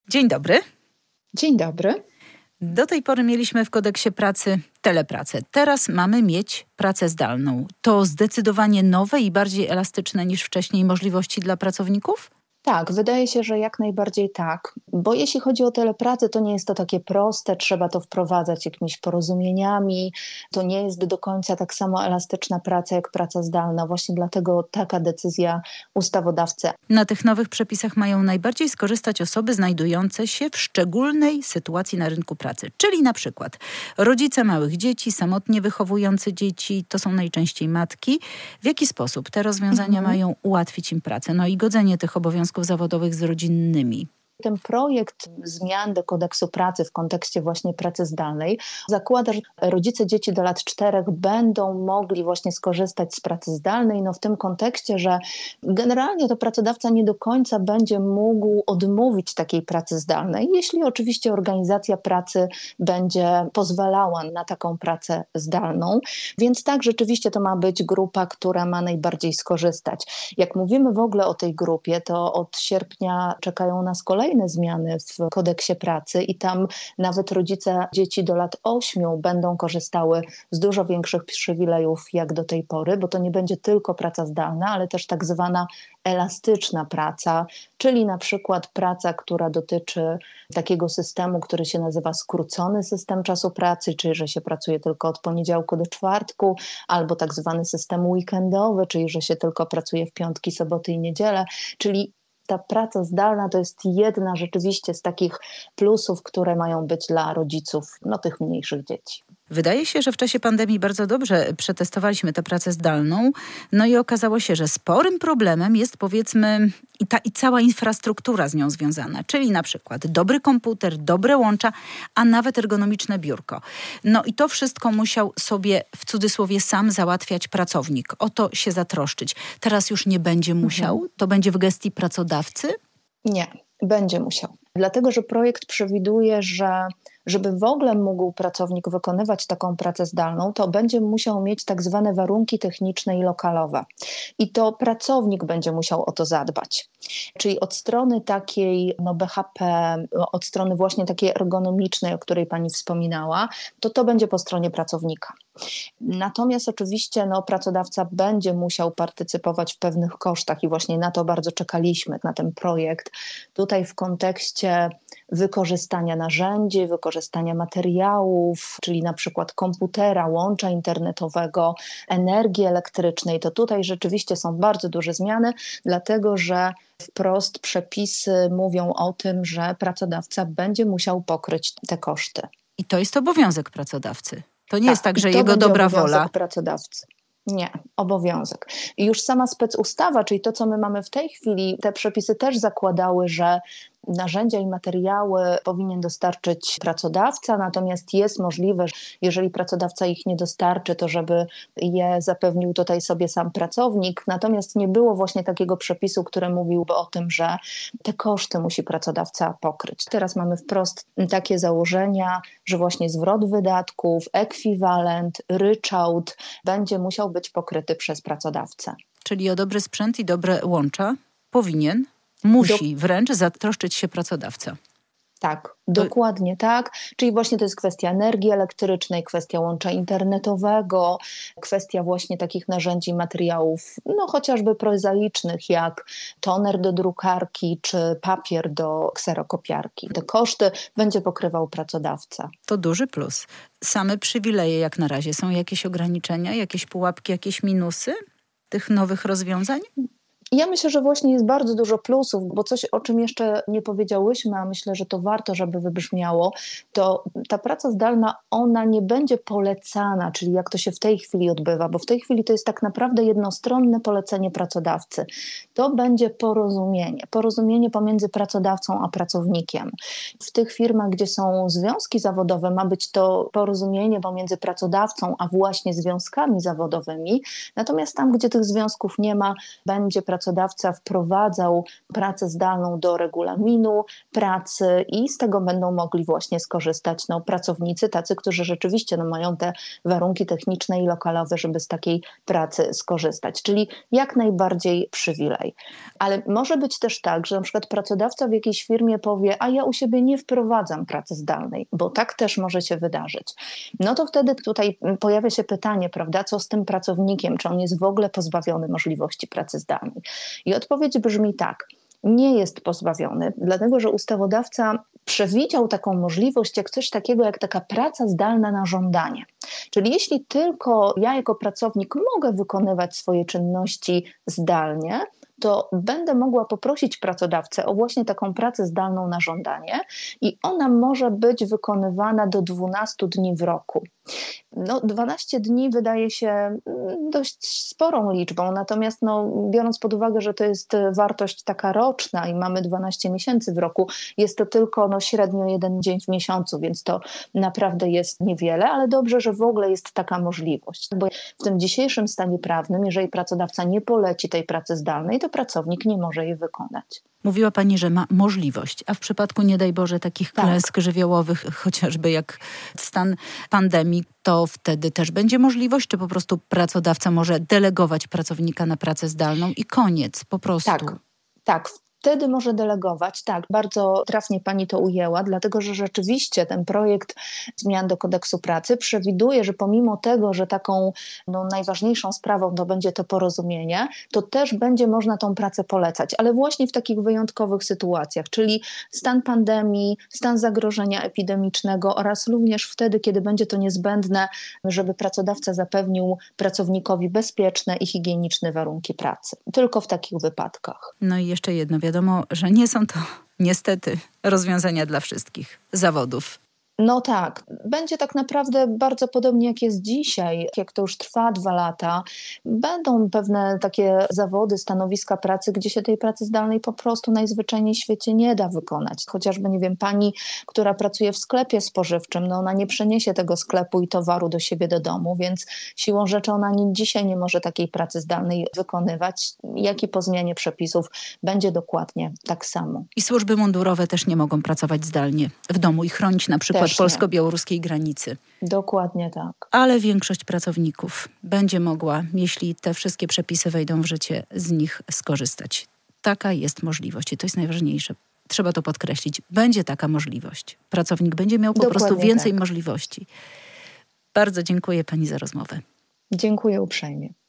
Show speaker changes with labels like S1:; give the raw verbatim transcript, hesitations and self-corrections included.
S1: Dzień dobry.
S2: Dzień dobry.
S1: Do tej pory mieliśmy w kodeksie pracy telepracę. Teraz mamy mieć pracę zdalną. To zdecydowanie nowe i bardziej elastyczne niż wcześniej możliwości dla pracowników?
S2: Tak, wydaje się, że jak najbardziej tak, bo jeśli chodzi o telepracę, to nie jest to takie proste, trzeba to wprowadzać jakimiś porozumieniami, to nie jest do końca tak samo elastyczna praca jak praca zdalna, właśnie dlatego taka decyzja ustawodawcy.
S1: Na tych nowych przepisach mają najbardziej skorzystać osoby znajdujące się w szczególnej sytuacji na rynku pracy, czyli na przykład rodzice małych dzieci, samotnie wychowujące dzieci, to są najczęściej matki. W jaki sposób te rozwiązania mhm. mają ułatwić im pracę? No i godzenie tych obowiązków zawodowych z rodzinnymi.
S2: Ten projekt zmian do kodeksu pracy w kontekście właśnie pracy zdalnej zakłada, że rodzice dzieci do lat czterech będą mogli właśnie skorzystać z pracy zdalnej, no w tym kontekście, że generalnie to pracodawca nie do końca będzie mógł odmówić takiej pracy zdalnej, jeśli oczywiście organizacja pracy będzie pozwalała na taką pracę zdalną. Więc tak, rzeczywiście to ma być grupa, która ma najbardziej skorzystać. Jak mówimy w ogóle o tej grupie, to od sierpnia czekają nas kolejne zmiany w kodeksie pracy i tam nawet rodzice dzieci do lat ośmiu będą korzystały z dużo większych przywilejów jak do tej pory, bo to nie będzie tylko praca zdalna, ale też tak zwana elastyczna praca, czyli na przykład praca, która dotyczy takiego systemu, który się nazywa skrócony system czasu pracy, czyli że się pracuje tylko od poniedziałku do czwartku, albo tak zwany system weekendowy, czyli że się tylko pracuje w piątki, soboty i niedzielę, czyli ta praca zdalna to jest jedna rzeczywiście z takich plusów, które mają być dla rodziców no, tych mniejszych dzieci.
S1: Wydaje się, że w czasie pandemii bardzo dobrze przetestowaliśmy tę pracę zdalną, no i okazało się, że sporym problemem jest powiedzmy i ta i cała infrastruktura z nią związana, czyli na przykład dobry komputer, dobre łącza, a nawet ergonomiczne biurko. No i to wszystko musiał sobie w cudzysłowie sam załatwiać pracownik, o to się zatroszczyć. Teraz już nie będzie musiał, mhm. to będzie w gestii pracodawcy?
S2: Nie, będzie musiał. Dlatego, że projekt przewiduje, że żeby w ogóle mógł pracownik wykonywać taką pracę zdalną, to będzie musiał mieć tak zwane warunki techniczne i lokalowe. I to pracownik będzie musiał o to zadbać. Czyli od strony takiej no B H P, od strony właśnie takiej ergonomicznej, o której pani wspominała, to to będzie po stronie pracownika. Natomiast oczywiście no, pracodawca będzie musiał partycypować w pewnych kosztach i właśnie na to bardzo czekaliśmy, na ten projekt. Tutaj w kontekście wykorzystania narzędzi, wykorzystania materiałów, czyli na przykład komputera, łącza internetowego, energii elektrycznej, to tutaj rzeczywiście są bardzo duże zmiany, dlatego że wprost przepisy mówią o tym, że pracodawca będzie musiał pokryć te koszty.
S1: I to jest obowiązek pracodawcy. To nie
S2: tak,
S1: jest tak, że jego dobra wola.
S2: Pracodawcy. Nie, obowiązek. I już sama specustawa, czyli to, co my mamy w tej chwili, te przepisy też zakładały, że narzędzia i materiały powinien dostarczyć pracodawca, natomiast jest możliwe, że jeżeli pracodawca ich nie dostarczy, to żeby je zapewnił tutaj sobie sam pracownik. Natomiast nie było właśnie takiego przepisu, który mówiłby o tym, że te koszty musi pracodawca pokryć. Teraz mamy wprost takie założenia, że właśnie zwrot wydatków, ekwiwalent, ryczałt będzie musiał być pokryty przez pracodawcę.
S1: Czyli o dobry sprzęt i dobre łącza powinien Musi Do... wręcz zatroszczyć się pracodawca.
S2: Tak, to... dokładnie tak. Czyli właśnie to jest kwestia energii elektrycznej, kwestia łącza internetowego, kwestia właśnie takich narzędzi, materiałów, no chociażby prozaicznych, jak toner do drukarki czy papier do kserokopiarki. Te koszty będzie pokrywał pracodawca.
S1: To duży plus. Same przywileje jak na razie. Są jakieś ograniczenia, jakieś pułapki, jakieś minusy tych nowych rozwiązań?
S2: Ja myślę, że właśnie jest bardzo dużo plusów, bo coś, o czym jeszcze nie powiedziałyśmy, a myślę, że to warto, żeby wybrzmiało, to ta praca zdalna, ona nie będzie polecana, czyli jak to się w tej chwili odbywa, bo w tej chwili to jest tak naprawdę jednostronne polecenie pracodawcy. To będzie porozumienie, porozumienie pomiędzy pracodawcą a pracownikiem. W tych firmach, gdzie są związki zawodowe, ma być to porozumienie pomiędzy pracodawcą a właśnie związkami zawodowymi, natomiast tam, gdzie tych związków nie ma, będzie pracodawca pracodawca wprowadzał pracę zdalną do regulaminu pracy i z tego będą mogli właśnie skorzystać no, pracownicy, tacy, którzy rzeczywiście no, mają te warunki techniczne i lokalowe, żeby z takiej pracy skorzystać. Czyli jak najbardziej przywilej. Ale może być też tak, że na przykład pracodawca w jakiejś firmie powie, a ja u siebie nie wprowadzam pracy zdalnej, bo tak też może się wydarzyć. No to wtedy tutaj pojawia się pytanie, prawda, co z tym pracownikiem, czy on jest w ogóle pozbawiony możliwości pracy zdalnej? I odpowiedź brzmi tak. Nie jest pozbawiony, dlatego że ustawodawca przewidział taką możliwość, jak coś takiego, jak taka praca zdalna na żądanie. Czyli jeśli tylko ja jako pracownik mogę wykonywać swoje czynności zdalnie, to będę mogła poprosić pracodawcę o właśnie taką pracę zdalną na żądanie i ona może być wykonywana do dwunastu dni w roku. No, dwanaście dni wydaje się dość sporą liczbą, natomiast no, biorąc pod uwagę, że to jest wartość taka roczna i mamy dwanaście miesięcy w roku, jest to tylko no, średnio jeden dzień w miesiącu, więc to naprawdę jest niewiele, ale dobrze, że w ogóle jest taka możliwość, bo w tym dzisiejszym stanie prawnym, jeżeli pracodawca nie poleci tej pracy zdalnej, to pracownik nie może jej wykonać.
S1: Mówiła Pani, że ma możliwość, a w przypadku, nie daj Boże, takich
S2: Tak.
S1: klęsk żywiołowych, chociażby jak stan pandemii, to wtedy też będzie możliwość, czy po prostu pracodawca może delegować pracownika na pracę zdalną i koniec, po prostu?
S2: Tak, tak. Wtedy może delegować, tak, bardzo trafnie Pani to ujęła, dlatego że rzeczywiście ten projekt zmian do kodeksu pracy przewiduje, że pomimo tego, że taką no, najważniejszą sprawą to będzie to porozumienie, to też będzie można tą pracę polecać, ale właśnie w takich wyjątkowych sytuacjach, czyli stan pandemii, stan zagrożenia epidemicznego oraz również wtedy, kiedy będzie to niezbędne, żeby pracodawca zapewnił pracownikowi bezpieczne i higieniczne warunki pracy. Tylko w takich wypadkach.
S1: No i jeszcze jedno, wiadomo, że nie są to niestety rozwiązania dla wszystkich zawodów.
S2: No tak, będzie tak naprawdę bardzo podobnie jak jest dzisiaj, jak to już trwa dwa lata. Będą pewne takie zawody, stanowiska pracy, gdzie się tej pracy zdalnej po prostu najzwyczajniej w świecie nie da wykonać. Chociażby, nie wiem, pani, która pracuje w sklepie spożywczym, no ona nie przeniesie tego sklepu i towaru do siebie do domu, więc siłą rzeczy ona nie, dzisiaj nie może takiej pracy zdalnej wykonywać, jak i po zmianie przepisów będzie dokładnie tak samo.
S1: I służby mundurowe też nie mogą pracować zdalnie w domu i chronić na przykład polsko-białoruskiej granicy.
S2: Dokładnie tak.
S1: Ale większość pracowników będzie mogła, jeśli te wszystkie przepisy wejdą w życie, z nich skorzystać. Taka jest możliwość i to jest najważniejsze. Trzeba to podkreślić. Będzie taka możliwość. Pracownik będzie miał po
S2: Dokładnie
S1: prostu więcej
S2: tak.
S1: możliwości. Bardzo dziękuję Pani za rozmowę.
S2: Dziękuję uprzejmie.